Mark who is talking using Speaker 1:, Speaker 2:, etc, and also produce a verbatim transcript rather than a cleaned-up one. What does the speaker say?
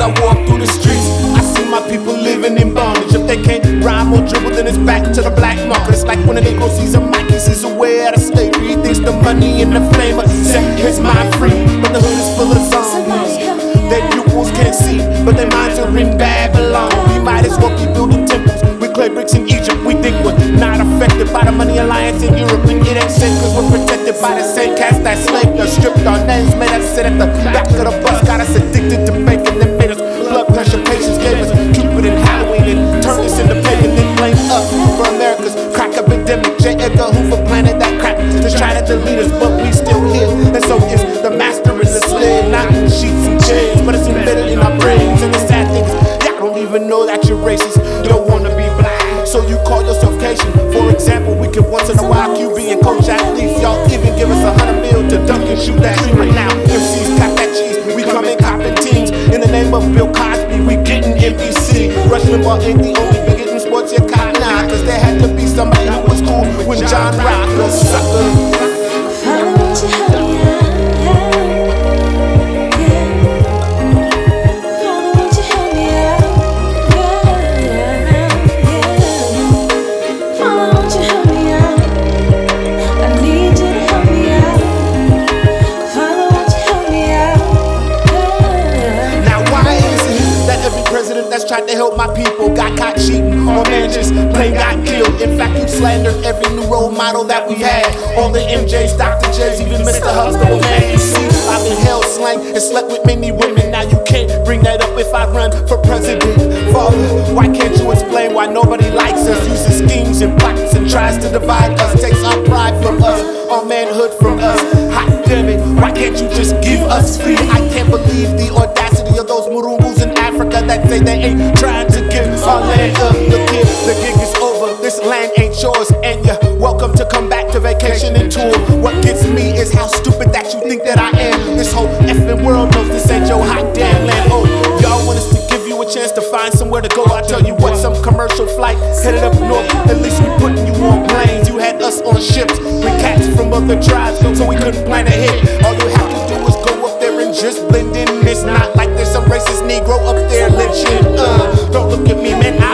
Speaker 1: I walk through the streets, I see my people living in bondage. If they can't rhyme or dribble, then it's back to the black market. It's like when a Negro sees a mic, he sees a way out of slavery. He thinks the money and the fame are set his mind free. But the hood is full of zombies that pupils can't see, but their minds are in Babylon. We might as well be building temples with clay bricks in Egypt. We think we're not affected by the money alliance in Europe, and it ain't safe cause we're protected by the same cast that slaved us, stripped our names, made us sit at the back of the bus, got us addicted to bacon, then made us blood pressure patients, gave us Cupid and Halloween, and turned us into pagan, then blamed us for America's crack epidemic. J. Edgar Hoover planted that crap to try to delete us, but we still here, and so is the master and the slave, not in sheets and chains, but it's embedded in our brains. And the sad thing is, y'all don't even know that you're racist, don't wanna be black, so you call yourself Cajun. For example, we could once in a while Q B and coach athletes. Y'all even give us a hundred mil to dunk and shoot that dream. Right now, M Cs got that cheese, we come in copping teams. In the name of Bill Cosby, we getting N B C. Rush Limbaugh ain't the only bigot in sports you caught now, cause there had to be somebody who was cool when John Rock was sucker. That's tried to help my people got caught cheating, or man just plain got killed. In fact, you slandered every new role model that we had. All the M Js, Doctor J's, even Mister Huxtable. Man, you see, I've been held, slang, and slept with many women. Now you can't bring that up if I run for president. Father, why can't you explain why nobody likes us? Uses schemes and plots and tries to divide us, takes our pride from us, our manhood from us. Hot damn it, why can't you just give us free? I can't believe the audacity of those Murungus in Africa that say they ain't trying to give our land up. Look here, the gig is over, this land ain't yours, and you're welcome to come back to vacation and tour. What gets me is how stupid that you think that I am. This whole effing world knows this ain't your hot damn land. Oh, y'all want us to give you a chance to find somewhere to go. I tell you what, some commercial flight headed up north, at least we putting you on planes. You had us on ships with cats from other tribes, so we couldn't plan ahead. All you have to do is go up there and just blend in. It's not like there's some racist Negro up there lynching. Uh, don't look at me, man. I